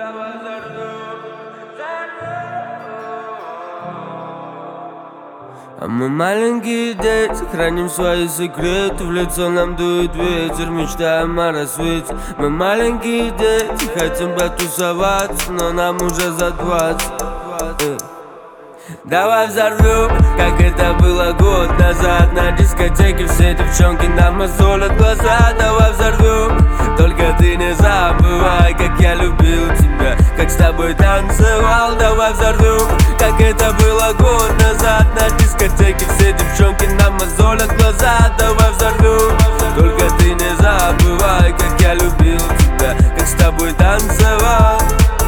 А мы маленькие дети, храним свои секреты. В лицо нам дует ветер, мечтаем о рассвете. Мы маленькие дети, хотим потусоваться, но нам уже за 20. Давай взорвем, как это было год назад. На дискотеке все девчонки нам мозолят глаза. Давай взорвем, только ты не забывай, как я любил тебя, как с тобой танцевал. Давай взорвем, как это было год назад. На дискотеке все девчонки нам мозолят глаза. Давай взорвем, только ты не забывай, как я любил тебя, как с тобой танцевал.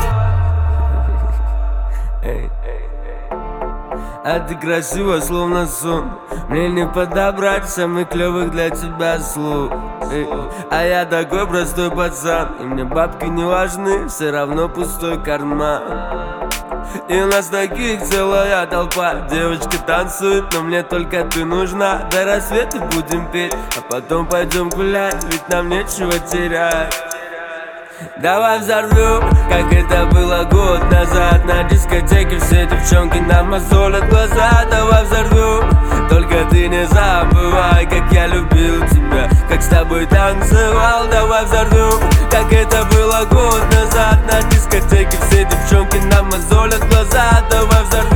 А ты красива, словно сон. Мне не подобрать самых клёвых для тебя слов. А я такой простой пацан, и мне бабки не важны, все равно пустой карман. И у нас таких целая толпа. Девочка танцует, но мне только ты нужна. До рассвета будем петь, а потом пойдем гулять, ведь нам нечего терять. Давай взорвем, как это было год назад. На дискотеке все девчонки нам мозолят глаза. Давай взорвем, только ты не забывай, как я любил тебя, как с тобой танцевал. Давай взорвем, как это было год назад. На дискотеке все девчонки нам мозолят глаза. Давай взорвем.